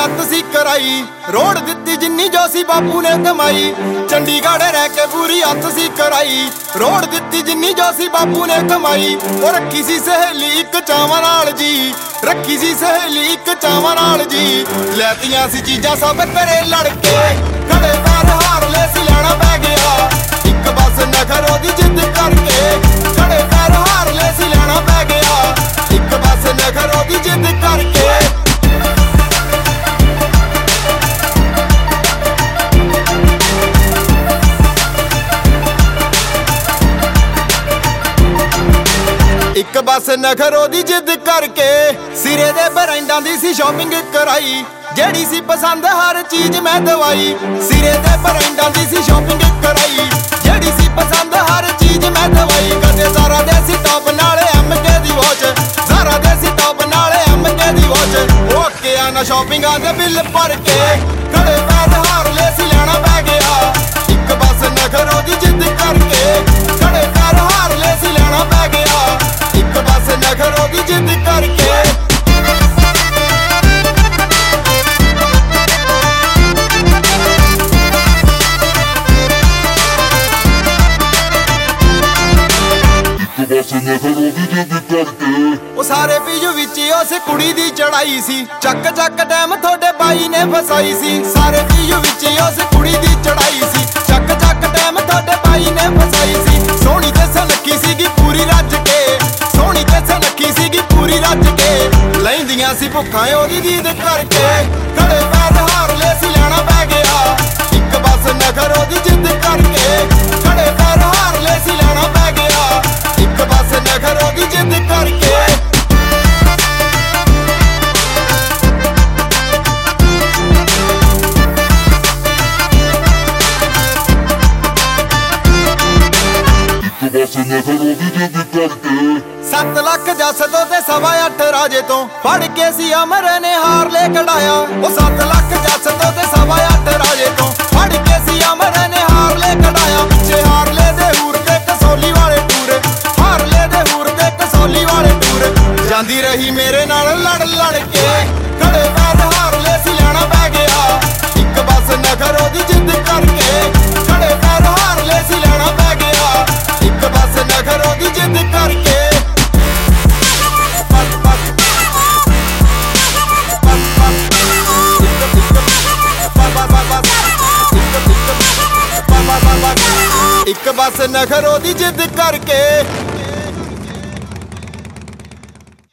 ਅੱਤ ਸੀ ਕਰਾਈ। ਰੋੜ ਦਿੱਤੀ ਜਿੰਨੀ ਜੋ ਸੀ ਬਾਪੂ ਨੇ ਕਮਾਈ। ਚੰਡੀਗੜ੍ਹ ਰਹਿ ਕੇ ਪੂਰੀ ਅੱਤ ਸੀ ਕਰਾਈ। ਰੋੜ ਦਿੱਤੀ ਜਿੰਨੀ ਜੋ ਸੀ ਬਾਪੂ ਨੇ ਕਮਾਈ। ਉਹ ਰੱਖੀ ਸੀ ਸਹੇਲੀ ਇੱਕ ਚਾਵਾਂ ਨਾਲ ਜੀ, ਰੱਖੀ ਸੀ ਸਹੇਲੀ ਇੱਕ ਚਾਵਾਂ ਨਾਲ ਜੀ। ਲੈਤੀਆਂ ਸੀ ਚੀਜ਼ਾਂ ਸਭ ਘਰੇ ਲੜ ਕੇ, ਖੜੇ ਪੈਰ ਹਾਰ ਲੈ ਸੀ ਲੈਣਾ ਪੈ ਗਿਆ। ਇੱਕ ਬਸ ਨਖਰ ਉਹਦੀ ਜਿੱਦ ਕਰਕੇ, ਖੜੇ ਪੈਰ ਹਾਰ ਲੈ ਸੀ ਲੈਣਾ ਪੈ ਗਿਆ। ਇੱਕ ਬਸ ਨਖਰ ਉਹਦੀ ਜਿੱਦ ਕਰਕੇ। ਇੱਕ ਬਸ ਨਖਰ ਉਹਦੀ ਜਿੱਦ ਕਰਕੇ, ਸਿਰੇ ਦੇ ਬਰਾਂਡਾਂ ਦੀ ਸੀ ਸ਼ਾਪਿੰਗ ਕਰਾਈ। ਜਿਹੜੀ ਸੀ ਪਸੰਦ ਹਰ ਚੀਜ਼ ਮੈਂ ਦਵਾਈ। ਸਿਰੇ ਦੇ ਬਰਾਂਡਾਂ ਦੀ ਸੀ ਸ਼ਾਪਿੰਗ ਕਰਾਈ। ਜਿਹੜੀ ਸੀ ਪਸੰਦ ਹਰ ਚੀਜ਼ ਮੈਂ ਦਵਾਈ। ਕਦੇ ਜ਼ਾਰਾ ਦੇ ਸੀ ਟੌਪ ਨਾਲ MK ਦੀ ਵਾਚ, ਜ਼ਾਰਾ ਦੇ ਸੀ ਟੌਪ ਨਾਲ MK ਦੀ ਵਾਚ। ਓਕੇ ਆ ਨਾ ਸ਼ਾਪਿੰਗਾਂ ਦੇ ਬਿੱਲ ਭਰ ਕੇ, ਖੜੇ ਪੈਰ ਹਾਰ ਲੈ ਸੀ ਲੈਣਾ ਪੈ ਗਿਆ। ਇੱਕ ਬਸ ਨਖਰ ਉਹਦੀ ਜਿੱਦ ਕਰਕੇ, ਖੜੇ ਪੈਰ ਹਾਰ ਲੈ ਸੀ ਲੈਣਾ ਪੈ ਗਿਆ। ਇੱਕ ਬਸ ਨਖਰ ਉਹਦੀ ਜਿੱਦ ਕਰਕੇ। ਉਹ ਸਾਰੇ ਪੀਜੂ ਵਿੱਚ ਉਸ ਕੁੜੀ ਦੀ ਚੜਾਈ ਸੀ। ਚੱਕ ਚੱਕ ਟਾਈਮ ਤੁਹਾਡੇ ਬਾਈ ਨੇ ਫਸਾਈ ਸੀ। ਸਾਰੇ ਪੀਜੂ ਵਿੱਚ ਉਸ ਕੁੜੀ ਦੀ ਚੜਾਈ ਸੀ। ਚੱਕ ਚੱਕ ਟਾਈਮ ਤੁਹਾਡੇ ਬਾਈ ਨੇ ਫਸਾਈ ਸੀ। ਸੋਹਣੀ ਤੇ ਸੁਨੱਖੀ ਸੀਗੀ ਪੂਰੀ ਰੱਜ ਕੇ, ਸੋਹਣੀ ਤੇ ਸੁਨੱਖੀ ਸੀਗੀ ਪੂਰੀ ਰੱਜ ਕੇ। ਲੈਂਦੀਆਂ ਸੀ ਭੁੱਖਾਂ ਉਹਦੀ ਦੀਦ ਕਰਕੇ, ਖੜੇ ਪੈਰ ਹਾਰ ਲੈ ਸੀ ਲੈਣਾ ਪੈ ਗਿਆ। ਇੱਕ ਬਸ ਨਖਰ ਉਹਦੀ ਜਿੱਦ ਕਰਕੇ, ਖੜੇ ਪੈਰ ਹਾਰ ਲੈ ਸੀ ਲੈਣਾ ਪੈ ਗਿਆ। ਇੱਕ ਬਸ ਨਖਰ ਉਹਦੀ ਜਿੱਦ ਕਰਕੇ। ਬਸ ਨਖਰ ਉਹਦੀ ਜਿੱਦ ਕਰਕੇ। 7 ਲੱਖ ਜੱਸ ਤੋਂ ਤੇ 8.25 ਰਾਜੇ ਤੋਂ ਫੜ ਕੇ ਸੀ ਅਮਰ ਨੇ ਹਾਰ ਲੈ ਕਢਾਇਆ। ਉਹ 7 ਲੱਖ ਜੱਸ ਤੋਂ ਤੇ 8.25 ਰਾਜੇ ਤੋਂ ਫੜ ਕੇ ਸੀ ਅਮਰ ਨੇ ਹਾਰ ਲੈ ਕਢਾਇਆ। ਪਿੱਛੇ ਹਾਰ ਲੈ ਦੇ ਹੂਰ ਤੇ ਕਸੌਲੀ ਵਾਲੇ ਟੂਰ, ਹਾਰ ਲੈ ਦੇ ਹੂਰ ਤੇ ਕਸੌਲੀ ਵਾਲੇ ਟੂਰ। ਜਾਂਦੀ ਰਹੀ ਮੇਰੇ ਨਾਲ ਲੜ ਲੜ ਕੇ, ਖੜੇ ਪੈਰ ਹਾਰ ਲੈ ਸੀ ਲੈਣਾ ਪੈ ਗਿਆ। ਇੱਕ ਬਸ ਨਖਰ ਉਹਦੀ ਜਿੱਦ ਕਰਕੇ, ਖੜੇ ਪੈਰ ਹਾਰ ਲੈ ਸੀ ਲੈਣਾ ਪੈ ਗਿਆ। ਇੱਕ ਬਸ ਨਖਰ ਉਹਦੀ ਜਿੱਦ ਕਰਕੇ। ਇੱਕ ਬਸ ਨਖਰ ਉਹਦੀ ਜਿੱਦ ਕਰਕੇ।